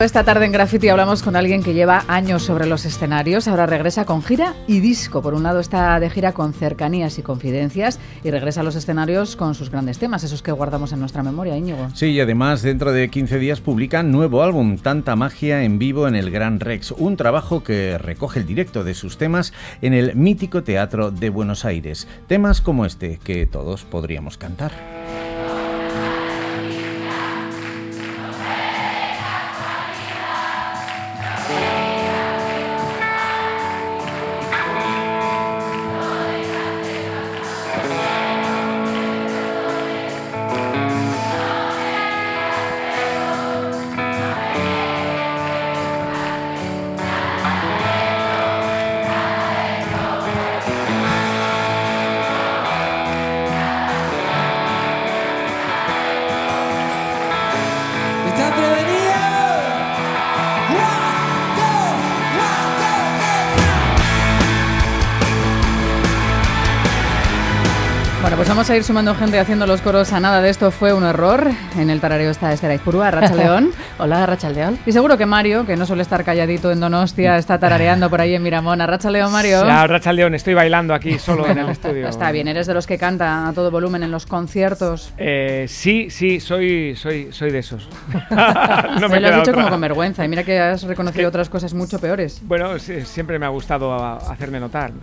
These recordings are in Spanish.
Esta tarde en Graffiti hablamos con alguien que lleva años sobre los escenarios, ahora regresa con gira y disco. Por un lado está de gira con Cercanías y Confidencias y regresa a los escenarios con sus grandes temas, esos que guardamos en nuestra memoria, Íñigo. Sí, y además dentro de 15 días publica nuevo álbum, Tanta Magia, en vivo en el Gran Rex, un trabajo que recoge el directo de sus temas en el mítico Teatro de Buenos Aires. Temas como este que todos podríamos cantar. Bueno, pues vamos a ir sumando gente haciendo los coros a nada de esto fue un error. En el tarareo está Esther Aizpurua, Arratsaldeon. Hola, Arratsaldeon. Y seguro que Mario, que no suele estar calladito en Donostia, está tarareando por ahí en Miramón. Arratsaldeon, Mario. Sí, Arratsaldeon, estoy bailando aquí solo en el estudio. Está bien, eres de los que canta a todo volumen en los conciertos. Sí, soy de esos. No me lo has dicho como con vergüenza y mira que has reconocido otras cosas mucho peores. Bueno, siempre me ha gustado hacerme notar.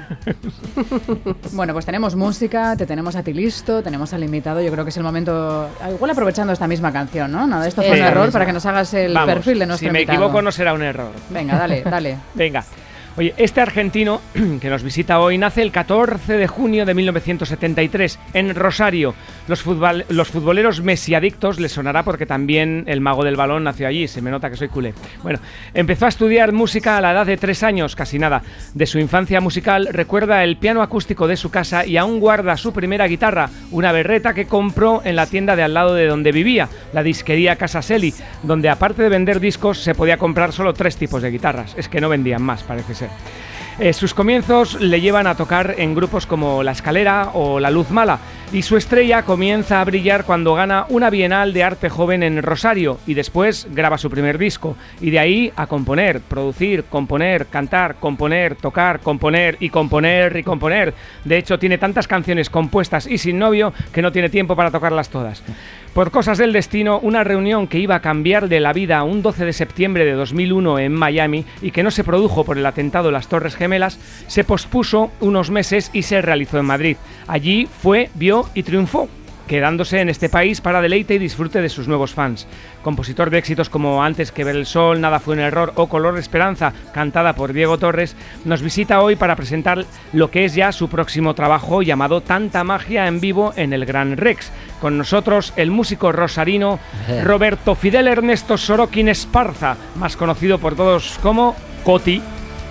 Bueno, pues tenemos música, te tenemos a ti listo, tenemos al invitado. Yo creo que es el momento, igual aprovechando esta misma canción, ¿no? Nada, esto fue un error para que nos hagas el perfil de nuestro invitado. Si me equivoco no será un error. Venga, dale. Venga. Oye, este argentino que nos visita hoy nace el 14 de junio de 1973 en Rosario. Los futboleros mesiadictos les sonará porque también el mago del balón nació allí, se me nota que soy culé. Bueno, empezó a estudiar música a la edad de 3 años, casi nada. De su infancia musical recuerda el piano acústico de su casa y aún guarda su primera guitarra, una berreta que compró en la tienda de al lado de donde vivía, la disquería Casa Seli, donde aparte de vender discos se podía comprar solo 3 tipos de guitarras. Es que no vendían más, parece ser. Sus comienzos le llevan a tocar en grupos como La Escalera o La Luz Mala y su estrella comienza a brillar cuando gana una Bienal de Arte Joven en Rosario y después graba su primer disco y de ahí a componer, producir, componer, cantar, componer, tocar, componer y componer y componer. De hecho tiene tantas canciones compuestas y sin novio que no tiene tiempo para tocarlas todas. Por cosas del destino, una reunión que iba a cambiar de la vida un 12 de septiembre de 2001 en Miami y que no se produjo por el atentado de las Torres Gemelas, se pospuso unos meses y se realizó en Madrid. Allí fue, vio y triunfó, quedándose en este país para deleite y disfrute de sus nuevos fans. Compositor de éxitos como Antes que ver el sol, Nada fue un error o Color Esperanza, cantada por Diego Torres, nos visita hoy para presentar lo que es ya su próximo trabajo llamado Tanta Magia en vivo en el Gran Rex. Con nosotros el músico rosarino Roberto Fidel Ernesto Sorokin Esparza, más conocido por todos como Coti.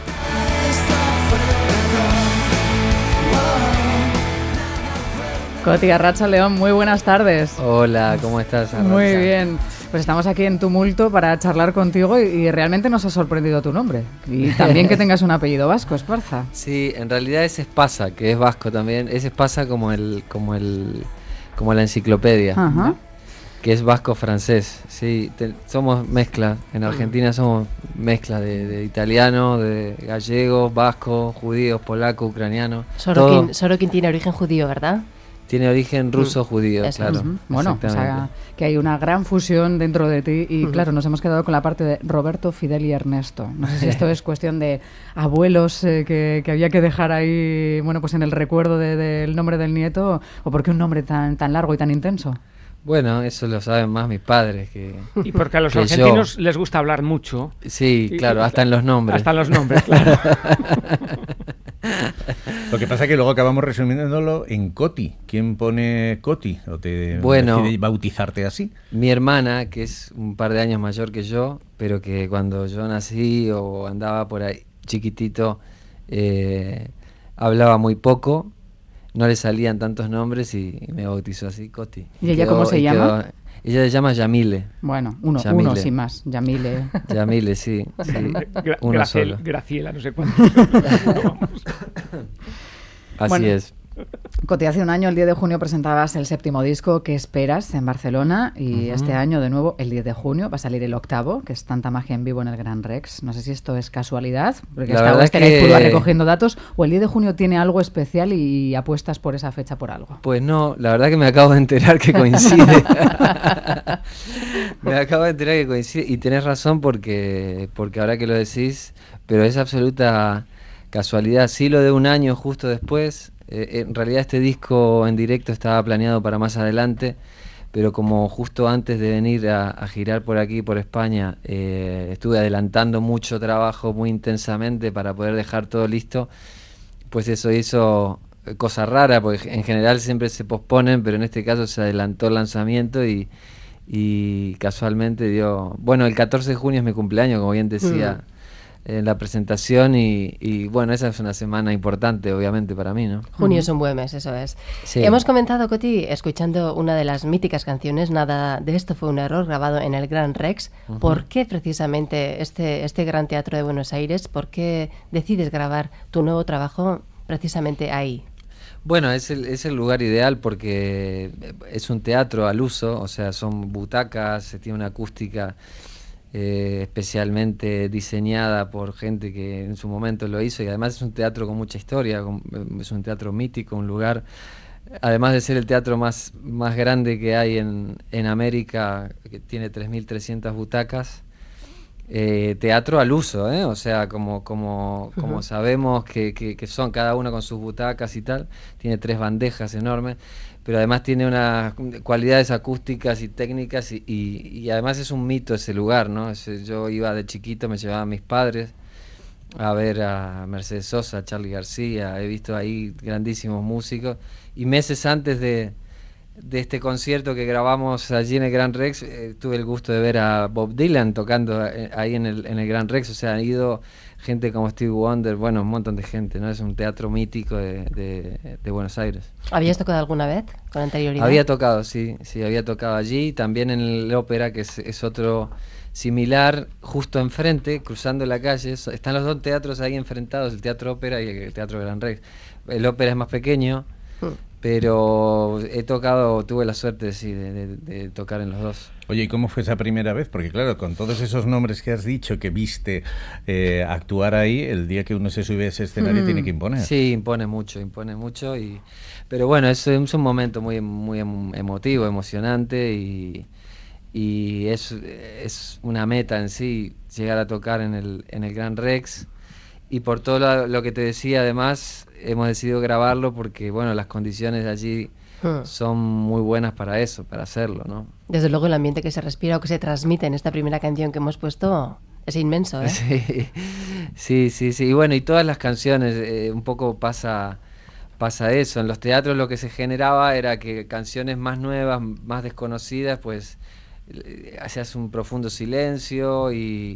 Coti, Arratsaldeon, muy buenas tardes. Hola, ¿cómo estás, Arratsaldeon? Muy bien. Pues estamos aquí en Tumulto para charlar contigo y realmente nos ha sorprendido tu nombre. Y también que tengas un apellido vasco, Esparza. Sí, en realidad es Espasa, que es vasco también. Es Espasa como la enciclopedia, Ajá. que es vasco-francés. Sí, somos mezcla. En Argentina somos mezcla de italiano, de gallego, vasco, judíos, polaco, ucraniano. Sorokin tiene origen judío, ¿verdad? Tiene origen ruso-judío, Eso. claro. Bueno, o sea, que hay una gran fusión dentro de ti y claro, nos hemos quedado con la parte de Roberto, Fidel y Ernesto. No sé si esto es cuestión de abuelos que había que dejar ahí, bueno, pues en el recuerdo del nombre del nieto, o por qué un nombre tan largo y tan intenso. Bueno, eso lo saben más mis padres que Y porque a los argentinos les gusta hablar mucho. Sí, claro, hasta en los nombres. Hasta en los nombres, claro. Lo que pasa es que luego acabamos resumiéndolo en Coti. ¿Quién pone Coti? ¿O te decide bautizarte así? Mi hermana, que es un par de años mayor que yo, pero que cuando yo nací o andaba por ahí chiquitito, hablaba muy poco, no le salían tantos nombres y me bautizó así, Coti. ¿Y ella cómo se llama? Ella se llama Yamile. Bueno, uno sin más, Yamile. Yamile, sí. Uno solo. Graciela, no sé cuánto. Así bueno, es. Coti, hace un año, el 10 de junio, presentabas el 7º disco, ¿Qué esperas?, en Barcelona, y este año, de nuevo, el 10 de junio, va a salir el 8º, que es Tanta magia en vivo en el Gran Rex. No sé si esto es casualidad, porque La verdad está que... recogiendo datos, o el 10 de junio tiene algo especial y apuestas por esa fecha por algo. Pues no, la verdad que me acabo de enterar que coincide. Me acabo de enterar que coincide, y tenés razón porque ahora que lo decís, pero es absoluta casualidad. Sí, lo de un año justo después. En realidad este disco en directo estaba planeado para más adelante, pero como justo antes de venir a girar por aquí, por España, estuve adelantando mucho trabajo muy intensamente para poder dejar todo listo, pues eso hizo cosa rara, porque en general siempre se posponen, pero en este caso se adelantó el lanzamiento y casualmente dio... Bueno, el 14 de junio es mi cumpleaños, como bien decía en la presentación, y bueno, esa es una semana importante, obviamente, para mí, ¿no? Junio es un buen mes, eso es. Sí. Hemos comentado, Coti, escuchando una de las míticas canciones, Nada de esto fue un error, grabado en el Gran Rex. ¿Por qué precisamente este Gran Teatro de Buenos Aires? ¿Por qué decides grabar tu nuevo trabajo precisamente ahí? Bueno, es el lugar ideal porque es un teatro al uso, o sea, son butacas, tiene una acústica especialmente diseñada por gente que en su momento lo hizo, y además es un teatro con mucha historia, es un teatro mítico, un lugar, además de ser el teatro más grande que hay en América, que tiene 3.300 butacas. Teatro al uso, o sea, como sabemos que son cada uno con sus butacas y tal, tiene 3 bandejas enormes, pero además tiene unas cualidades acústicas y técnicas y además es un mito ese lugar, ¿no? Yo iba de chiquito, me llevaban mis padres a ver a Mercedes Sosa, a Charly García, he visto ahí grandísimos músicos, y meses antes de este concierto que grabamos allí en el Gran Rex, tuve el gusto de ver a Bob Dylan tocando ahí en el Gran Rex, o sea, han ido gente como Stevie Wonder, bueno, un montón de gente, ¿no? Es un teatro mítico de Buenos Aires. ¿Habías tocado alguna vez con anterioridad? Había tocado, sí, había tocado allí, también en el Ópera, que es otro similar, justo enfrente, cruzando la calle, están los dos teatros ahí enfrentados, el Teatro Ópera y el Teatro Gran Rex. El Ópera es más pequeño, pero tuve la suerte de tocar en los dos. Oye, ¿y cómo fue esa primera vez? Porque claro, con todos esos nombres que has dicho que viste actuar ahí, el día que uno se sube a ese escenario tiene que imponer. Sí, impone mucho, pero bueno, es un momento muy emotivo, emocionante, y es una meta en sí, llegar a tocar en el Gran Rex. Y por todo lo que te decía, además, hemos decidido grabarlo porque, bueno, las condiciones de allí son muy buenas para eso, para hacerlo, ¿no? Desde luego el ambiente que se respira o que se transmite en esta primera canción que hemos puesto es inmenso, ¿eh? Sí. Y bueno, y todas las canciones, un poco pasa eso. En los teatros lo que se generaba era que canciones más nuevas, más desconocidas, pues hacías un profundo silencio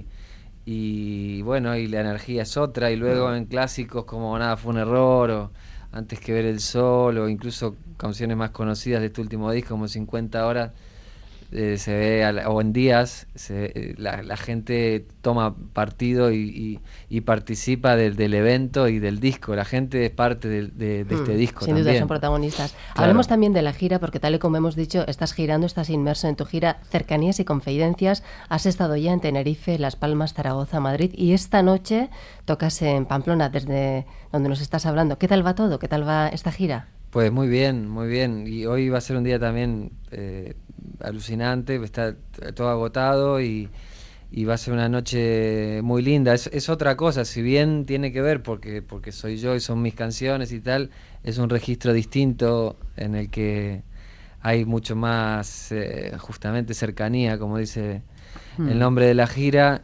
y bueno, y la energía es otra, y luego en clásicos como Nada fue un error, o Antes que ver el sol, o incluso canciones más conocidas de este último disco como 50 horas, se ve, o en días, la gente toma partido y participa del evento y del disco. La gente es parte de este disco sin también. duda son protagonistas. Claro. Hablemos también de la gira, porque tal y como hemos dicho, estás girando, estás inmerso en tu gira Cercanías y Confidencias. Has estado ya en Tenerife, Las Palmas, Zaragoza, Madrid, y esta noche tocas en Pamplona, desde donde nos estás hablando. ¿Qué tal va todo? ¿Qué tal va esta gira? Pues muy bien, y hoy va a ser un día también alucinante, está todo agotado y va a ser una noche muy linda. Es otra cosa, si bien tiene que ver porque soy yo y son mis canciones y tal, es un registro distinto en el que hay mucho más justamente cercanía, como dice el nombre de la gira,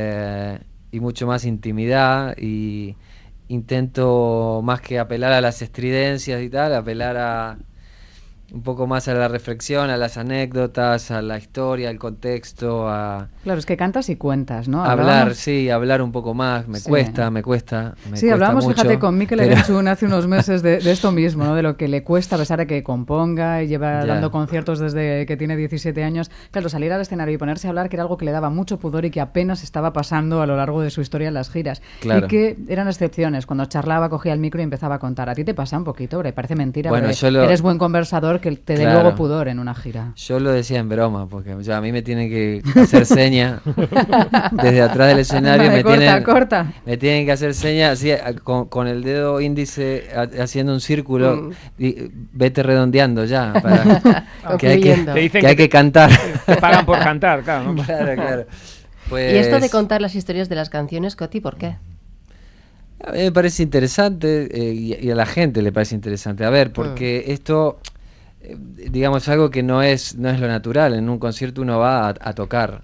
y mucho más intimidad, y intento, más que apelar a las estridencias y tal, apelar un poco más a la reflexión, a las anécdotas, a la historia, al contexto, a... Claro, es que cantas y cuentas, ¿no? Hablar un poco más, me cuesta Sí, hablábamos, mucho, fíjate, con Mikel Erenchun hace unos meses de esto mismo, ¿no? De lo que le cuesta, a pesar de que componga y lleva dando conciertos desde que tiene 17 años. Claro, salir al escenario y ponerse a hablar, que era algo que le daba mucho pudor y que apenas estaba pasando a lo largo de su historia en las giras. Claro. Y que eran excepciones. Cuando charlaba, cogía el micro y empezaba a contar. ¿A ti te pasa un poquito? Parece mentira, bueno, eres buen conversador, que te dé luego pudor en una gira. Yo lo decía en broma, porque a mí me tienen que hacer seña desde atrás del escenario. Me tienen que hacer seña así, con el dedo índice haciendo un círculo. Y vete redondeando ya, para que hay que cantar. Te pagan por cantar, claro, ¿no? Claro. Pues, y esto de contar las historias de las canciones, Coti, ¿por qué? A mí me parece interesante, y a la gente le parece interesante. A ver, porque esto... digamos, algo que no es lo natural. En un concierto uno va a tocar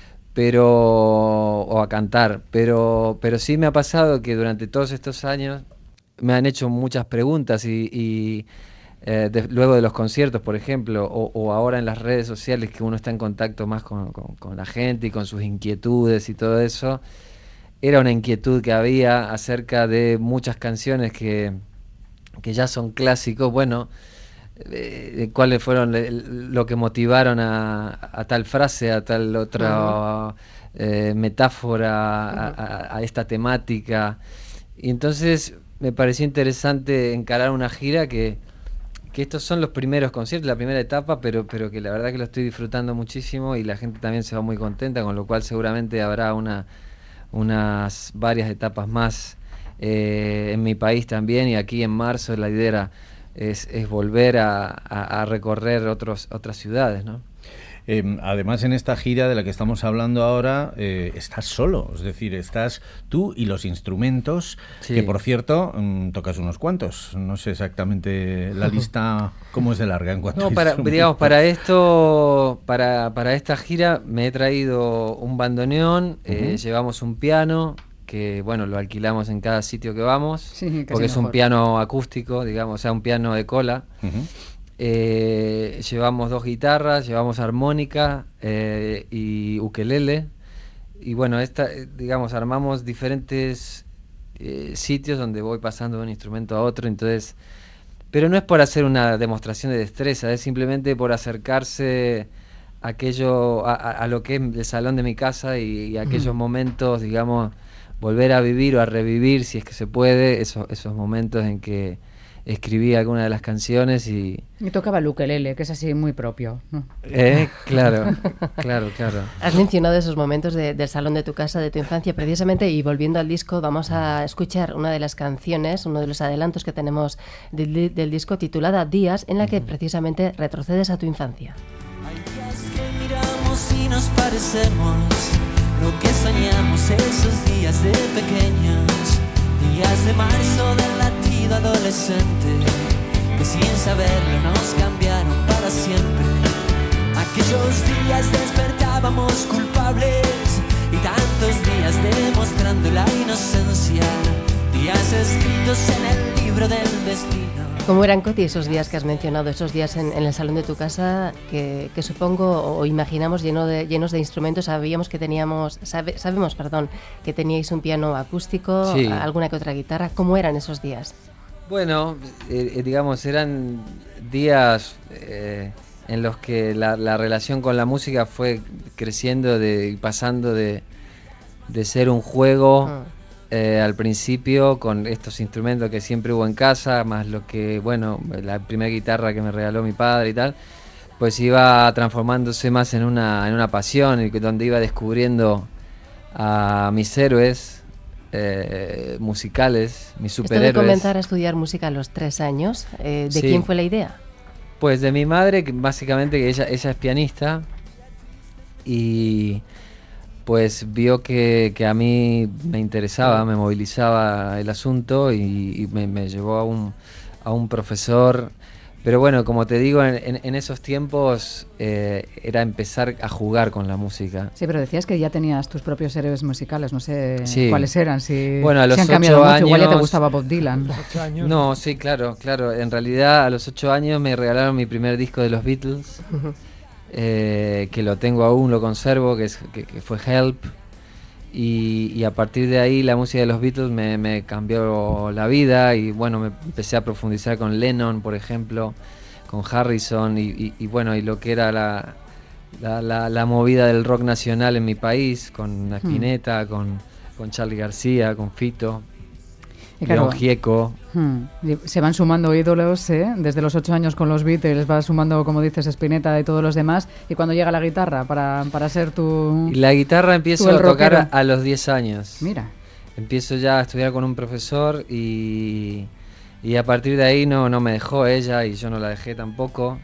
o a cantar, pero sí me ha pasado que durante todos estos años me han hecho muchas preguntas y luego de los conciertos, por ejemplo, o ahora en las redes sociales, que uno está en contacto más con la gente y con sus inquietudes y todo eso. Era una inquietud que había acerca de muchas canciones que ya son clásicos. Bueno, cuáles fueron lo que motivaron a tal frase, a tal otra metáfora, a esta temática. Y entonces me pareció interesante encarar una gira que estos son los primeros conciertos, la primera etapa, pero que la verdad que lo estoy disfrutando muchísimo y la gente también se va muy contenta, con lo cual seguramente habrá unas varias etapas más en mi país también, y aquí en marzo la idea es volver a recorrer otras ciudades, ¿no? Además, en esta gira de la que estamos hablando ahora, estás solo, es decir, estás tú y los instrumentos, que por cierto, tocas unos cuantos. No sé exactamente la lista, cómo es de larga en cuanto a digamos, para esta gira me he traído un bandoneón, llevamos un piano, que bueno, lo alquilamos en cada sitio que vamos, porque es un piano acústico, digamos, o sea, un piano de cola. Llevamos 2 guitarras, llevamos armónica y ukelele, y bueno, digamos, armamos diferentes sitios donde voy pasando de un instrumento a otro. Entonces, pero no es por hacer una demostración de destreza, es simplemente por acercarse a lo que es el salón de mi casa y aquellos momentos, digamos, volver a vivir o a revivir, si es que se puede, esos momentos en que escribí alguna de las canciones y tocaba el ukelele, que es así muy propio, ¿no? Claro. Has mencionado esos momentos del salón de tu casa, de tu infancia, precisamente, y volviendo al disco, vamos a escuchar una de las canciones, uno de los adelantos que tenemos del disco, titulada Días, en la que precisamente retrocedes a tu infancia. Hay días que miramos y nos parecemos, lo que soñamos esos días de pequeños, días de marzo del latido adolescente, que sin saberlo nos cambiaron para siempre. Aquellos días despertábamos culpables y tantos días demostrando la inocencia, días escritos en el libro del destino. ¿Cómo eran, Coti, esos días que has mencionado, esos días en el salón de tu casa, que supongo o imaginamos llenos de instrumentos? Sabemos que teníais un piano acústico, alguna que otra guitarra. ¿Cómo eran esos días? Bueno, digamos, eran días en los que la relación con la música fue creciendo y pasando de ser un juego al principio con estos instrumentos que siempre hubo en casa, más lo que, bueno, la primera guitarra que me regaló mi padre y tal, pues iba transformándose más en una pasión, y donde iba descubriendo a mis héroes musicales, mis superhéroes. Esto de comenzar a estudiar música a los 3 años, ¿de quién fue la idea? Pues de mi madre, que básicamente que ella es pianista, y pues vio que a mí me interesaba, me movilizaba el asunto, y me llevó a un profesor Pero bueno, como te digo, en esos tiempos era empezar a jugar con la música. Sí, pero decías que ya tenías tus propios héroes musicales, no sé cuáles eran, si, bueno, a los han cambiado 8 mucho, años, igual ya te gustaba Bob Dylan. No, sí, claro. En realidad a los 8 años me regalaron mi primer disco de los Beatles, que lo tengo aún, lo conservo, que fue Help. Y a partir de ahí la música de los Beatles me cambió la vida y bueno, me empecé a profundizar con Lennon, por ejemplo, con Harrison y bueno, y lo que era la movida del rock nacional en mi país, con Spinetta, con Charly García, con Fito, claro, León Gieco. Se van sumando ídolos, desde los 8 años con los Beatles, va sumando, como dices, Spinetta y todos los demás, y cuando llega la guitarra para ser tu... Y la guitarra empiezo a tocar a los 10 años. Mira. Empiezo ya a estudiar con un profesor y a partir de ahí no me dejó ella y yo no la dejé tampoco.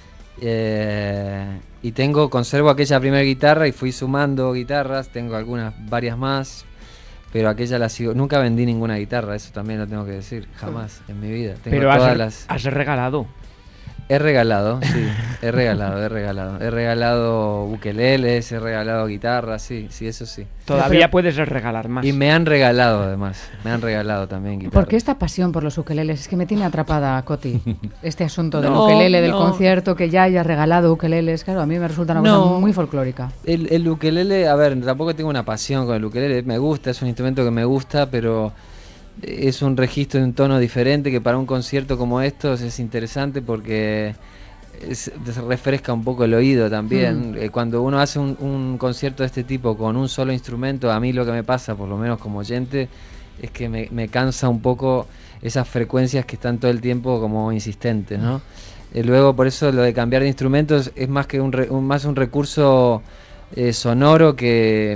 Y conservo aquella primera guitarra y fui sumando guitarras, tengo varias más. Pero aquella la sigo. Nunca vendí ninguna guitarra, eso también lo tengo que decir. Jamás en mi vida. Tengo pero has regalado. He regalado, sí. He regalado ukeleles, he regalado guitarras, sí, eso sí. Todavía puedes regalar más. Y me han regalado además. Me han regalado también guitarras. ¿Por qué esta pasión por los ukeleles? Es que me tiene atrapada, Coti. Este asunto del ukelele, del concierto, que ya hayas regalado ukeleles. Claro, a mí me resulta una cosa muy folclórica. El ukelele, a ver, tampoco tengo una pasión con el ukelele. Me gusta, es un instrumento que me gusta, pero... es un registro de un tono diferente que para un concierto como estos es interesante porque refresca un poco el oído también. Cuando uno hace un concierto de este tipo con un solo instrumento, a mí lo que me pasa, por lo menos como oyente, es que me cansa un poco esas frecuencias que están todo el tiempo como insistentes, ¿no? Luego por eso lo de cambiar de instrumentos es más que más un recurso sonoro que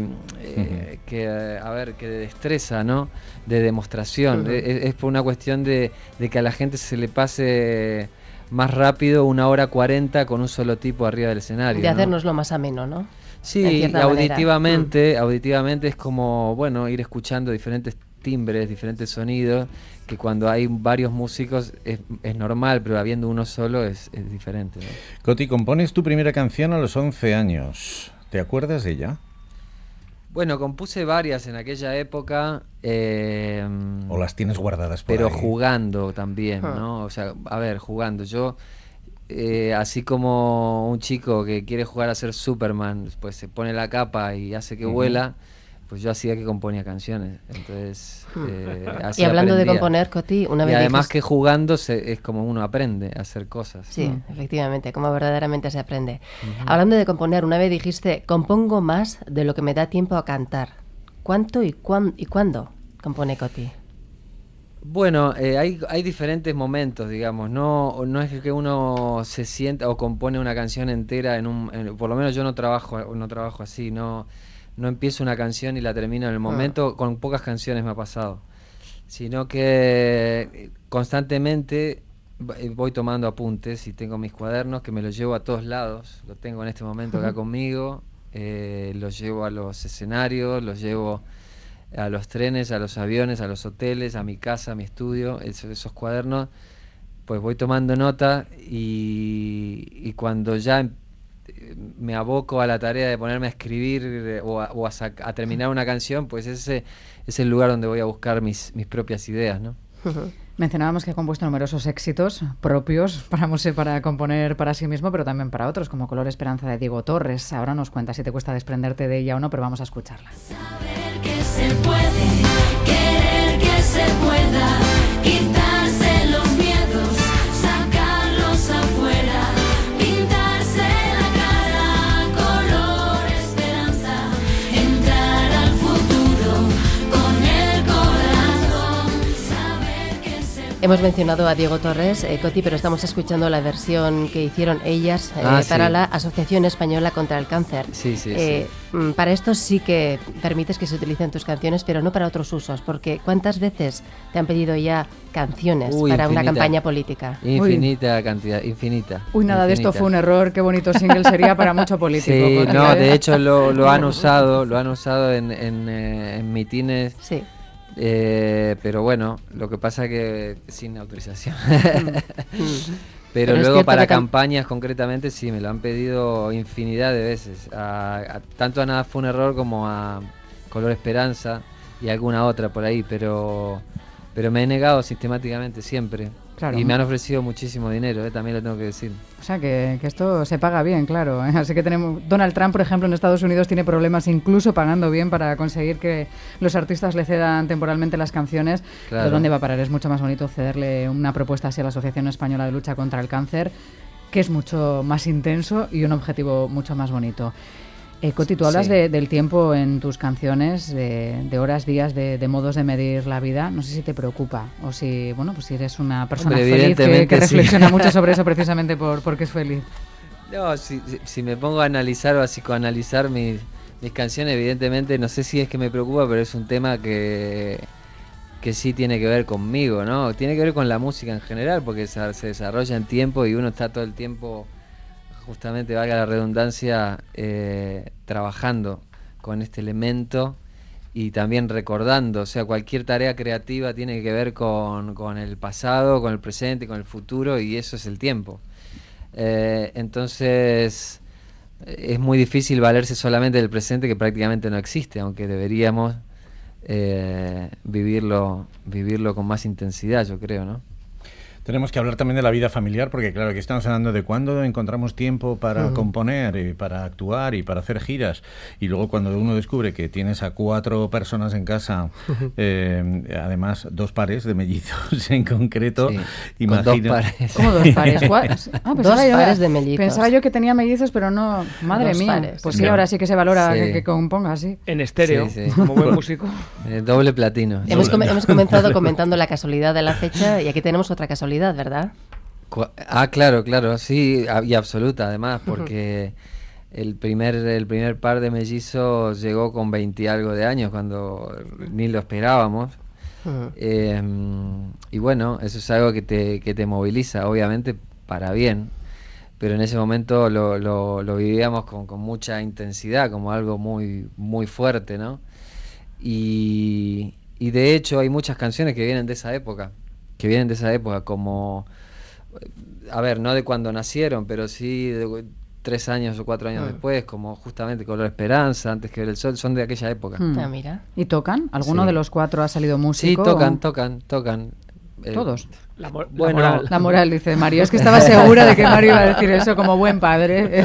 de destreza, ¿no? De demostración. Es por una cuestión de que a la gente se le pase más rápido 1h40 con un solo tipo arriba del escenario. De hacernoslo más ameno, ¿no? Sí, auditivamente es como, bueno, ir escuchando diferentes timbres, diferentes sonidos, que cuando hay varios músicos es normal, pero habiendo uno solo es diferente, ¿no? Coti, compones tu primera canción a los 11 años. ¿Te acuerdas de ella? Bueno, compuse varias en aquella época. ¿O las tienes guardadas por pero ahí? Jugando también, ¿no? O sea, a ver, jugando. Yo, así como un chico que quiere jugar a ser Superman, pues se pone la capa y hace que vuela, pues yo hacía que componía canciones. Entonces, así y hablando aprendía. De componer, Coti, una vez y además dijiste... que jugando es como uno aprende a hacer cosas. Sí, efectivamente, como verdaderamente se aprende. Hablando de componer, una vez dijiste, compongo más de lo que me da tiempo a cantar. ¿Cuánto y cuándo compone Coti? Bueno, hay diferentes momentos, digamos. No es que uno se sienta o compone una canción entera por lo menos yo no trabajo así, no empiezo una canción y la termino en el momento. Con pocas canciones me ha pasado, sino que constantemente voy tomando apuntes y tengo mis cuadernos que me los llevo a todos lados. Lo tengo en este momento acá conmigo, los llevo a los escenarios, los llevo a los trenes, a los aviones, a los hoteles, a mi casa, a mi estudio. Esos cuadernos, pues voy tomando nota y cuando ya me aboco a la tarea de ponerme a escribir o a terminar una canción, pues ese es el lugar donde voy a buscar mis propias ideas, ¿no? Mencionábamos que ha compuesto numerosos éxitos propios para componer para sí mismo, pero también para otros, como Color Esperanza de Diego Torres. Ahora nos cuenta si te cuesta desprenderte de ella o no, pero vamos a escucharla. Saber que se puede, querer que se pueda, quitarse los miedos, sacarlos afuera, pintarse la cara, color esperanza, entrar al futuro con el corazón, saber que se puede. Hemos mencionado a Diego Torres, Coti, pero estamos escuchando la versión que hicieron ellas para la Asociación Española contra el Cáncer. Sí. Para esto sí que permites que se utilicen tus canciones, pero no para otros usos, porque ¿cuántas veces te han pedido ya canciones para una campaña política? Infinita cantidad, infinita. Nada de esto fue un error, qué bonito single sería para mucho político. Sí, no, de hecho lo han usado en mitines. Sí. Pero bueno, lo que pasa que sin autorización. Pero luego para campañas concretamente sí, me lo han pedido infinidad de veces. Tanto a Nada Fue un Error como a Color Esperanza y alguna otra por ahí, pero me he negado sistemáticamente siempre. Claro. Y me han ofrecido muchísimo dinero, también lo tengo que decir. O sea, que esto se paga bien, claro. Así que tenemos... Donald Trump, por ejemplo, en Estados Unidos tiene problemas incluso pagando bien para conseguir que los artistas le cedan temporalmente las canciones. Claro. Pero ¿dónde va a parar? Es mucho más bonito cederle una propuesta así a la Asociación Española de Lucha contra el Cáncer, que es mucho más intenso y un objetivo mucho más bonito. Coti, tú hablas del tiempo en tus canciones, de horas, días, de modos de medir la vida. No sé si te preocupa o si, bueno, pues si eres una persona feliz que reflexiona mucho sobre eso precisamente porque es feliz. No, si me pongo a analizar o a psicoanalizar mis canciones, evidentemente no sé si es que me preocupa, pero es un tema que sí tiene que ver conmigo, ¿no? Tiene que ver con la música en general, porque se desarrolla en tiempo y uno está todo el tiempo, justamente, valga la redundancia, trabajando con este elemento y también recordando. O sea, cualquier tarea creativa tiene que ver con el pasado, con el presente, con el futuro, y eso es el tiempo. Entonces es muy difícil valerse solamente del presente, que prácticamente no existe, aunque deberíamos vivirlo con más intensidad, yo creo, ¿no? Tenemos que hablar también de la vida familiar, porque claro, aquí estamos hablando de cuándo encontramos tiempo para componer, y para actuar y para hacer giras. Y luego cuando uno descubre que tienes a 4 personas en casa, además 2 pares de mellizos en concreto, imagino... 2 pares. ¿Cómo 2 pares? Dos pares de mellizos. Pensaba yo que tenía mellizos, pero no... Madre mía. Pares. Pues sí, ahora sí que se valora que componga así. En estéreo, como buen músico. Doble platino. Hemos comenzado comentando la casualidad de la fecha y aquí tenemos otra casualidad, ¿verdad? Claro, sí, y absoluta, además, porque el primer par de mellizos llegó con 20 y algo de años, cuando ni lo esperábamos. Y bueno, eso es algo que te moviliza, obviamente, para bien, pero en ese momento lo vivíamos con mucha intensidad, como algo muy, muy fuerte, ¿no? Y de hecho hay muchas canciones que vienen de esa época, como, a ver, no de cuando nacieron, pero sí de 3 años o 4 años después, como justamente Color Esperanza, Antes que ver el sol, son de aquella época. Mira. ¿Y tocan? ¿Alguno de los 4 ha salido músico? Sí, tocan. ¿Todos? La moral, dice Mario. Es que estaba segura de que Mario iba a decir eso como buen padre.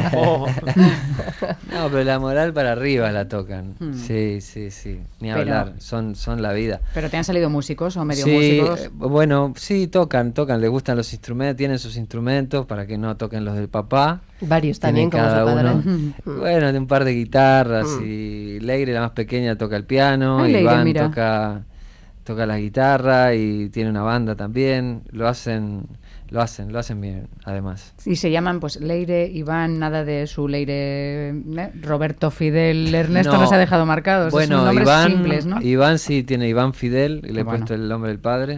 No, pero la moral para arriba la tocan. Sí. Ni hablar. Son la vida. ¿Pero te han salido músicos o medio músicos? Bueno, sí, tocan. Les gustan los instrumentos, tienen sus instrumentos para que no toquen los del papá. Varios también, como su padre. Bueno, de un par de guitarras. Y Leire, la más pequeña, toca el piano. Iván toca la guitarra y tiene una banda también. Lo hacen bien, además. Y se llaman, pues, Leire, Iván, nada de su Leire, Roberto, Fidel, Ernesto no se ha dejado marcados. Bueno, son nombres Iván, simples, ¿no? Iván sí tiene Iván Fidel, y le he puesto el nombre del padre.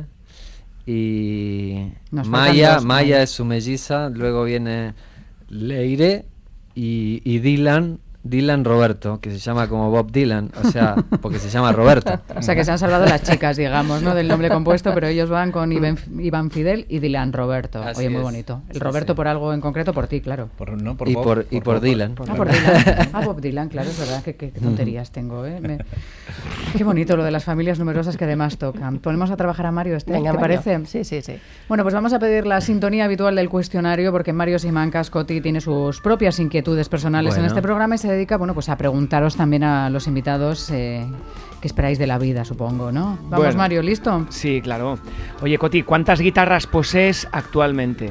Y Maya es su melliza, luego viene Leire y Dylan Roberto, que se llama como Bob Dylan, o sea, porque se llama Roberto. O sea, que se han salvado las chicas, digamos, ¿no? Del nombre compuesto, pero ellos van con Iván Fidel y Dylan Roberto. Así Oye, muy bonito. El Roberto por algo en concreto, por ti, claro. Por Dylan. Por Dylan. Bob Dylan, claro, es verdad. Qué tonterías tengo, ¿eh? Qué bonito lo de las familias numerosas que además tocan. ¿Ponemos a trabajar a Mario, Venga, ¿te parece? Sí. Bueno, pues vamos a pedir la sintonía habitual del cuestionario, porque Mario Simancas, Coti, tiene sus propias inquietudes personales en este programa y se dedica, bueno, pues a preguntaros también a los invitados qué esperáis de la vida, supongo, ¿no? Vamos, Mario, ¿listo? Sí, claro. Oye, Coti, ¿cuántas guitarras posees actualmente?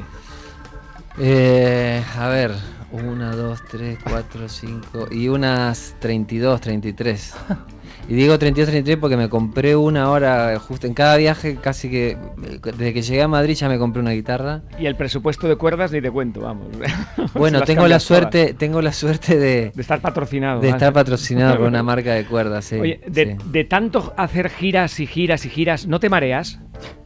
A ver, 1, 2, 3, 4, 5 y unas 32, 33. Y digo 32, 33 porque me compré una ahora, justo en cada viaje, casi que desde que llegué a Madrid ya me compré una guitarra. Y el presupuesto de cuerdas ni te cuento, vamos. Bueno, tengo la suerte de estar patrocinado. De estar patrocinado por una marca de cuerdas, sí. Oye, de tanto hacer giras y giras, ¿no te mareas?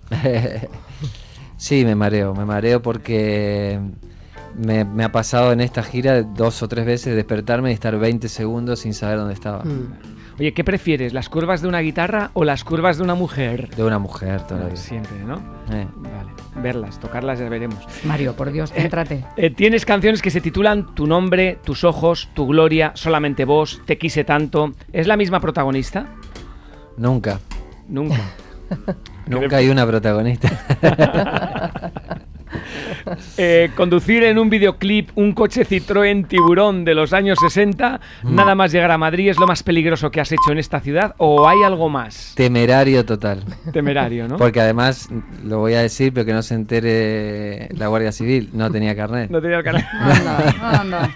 Sí, me mareo porque me ha pasado en esta gira 2 o 3 veces despertarme y estar 20 segundos sin saber dónde estaba. Oye, ¿qué prefieres? ¿Las curvas de una guitarra o las curvas de una mujer? De una mujer todavía. Siempre, ¿no? Vale. Verlas, tocarlas, ya veremos. Mario, por Dios, céntrate. Tienes canciones que se titulan Tu nombre, Tus ojos, Tu gloria, Solamente vos, Te quise tanto. ¿Es la misma protagonista? Nunca. Nunca. Nunca hay una protagonista. Conducir en un videoclip un coche Citroën Tiburón de los años 60, nada más llegar a Madrid, ¿es lo más peligroso que has hecho en esta ciudad o hay algo más? Temerario total. Temerario, ¿no? Porque además, lo voy a decir, pero que no se entere la Guardia Civil, no tenía carnet. No tenía el carnet. Anda.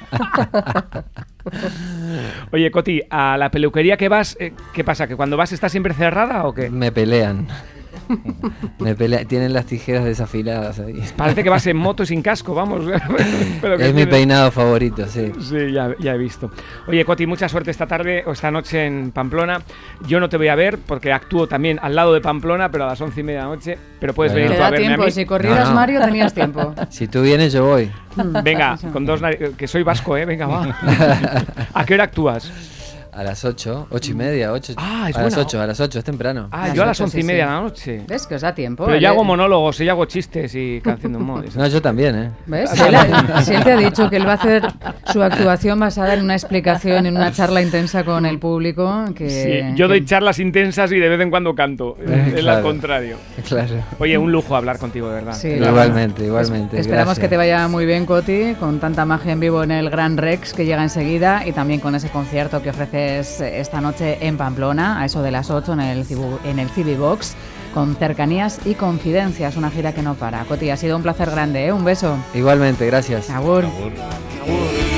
Oye, Coti, ¿a la peluquería que vas, qué pasa? ¿Que cuando vas está siempre cerrada o qué? Me pelean. Tienen las tijeras desafiladas ahí. Parece que vas en moto y sin casco, vamos. Pero es mi peinado favorito, sí. Sí, ya he visto. Oye, Coti, mucha suerte esta tarde o esta noche en Pamplona. Yo no te voy a ver porque actúo también al lado de Pamplona, pero a las 11:30 de la noche. Pero puedes venir tú a verme tiempo, a mí. Si corrieras, no. Mario, tenías tiempo. Si tú vienes, yo voy. Venga, con que soy vasco, venga, va. ¿A qué hora actúas? A las 8:30, 8. Ah, es a buena. las 8, es temprano. Ah, yo a las 11:30 de la noche. ¿Ves que os da tiempo? Pero yo hago monólogos, yo hago chistes y canción de humor. No, yo también, ¿eh? ¿Ves? Si él te ha dicho que él va a hacer su actuación basada en una explicación, en una charla intensa con el público. Sí, yo doy charlas intensas y de vez en cuando canto. Es Claro. lo contrario. Claro. Oye, un lujo hablar contigo, de verdad. Sí, Igualmente. Esperamos Gracias. que te vaya muy bien, Coti, con tanta magia en vivo en el Gran Rex que llega enseguida y también con ese concierto que ofreces esta noche en Pamplona, a eso de las 8 en el CB Box, con cercanías y confidencias, una gira que no para. Coti, ha sido un placer grande, ¿eh? Un beso. Igualmente, gracias. Agur. Agur. Agur.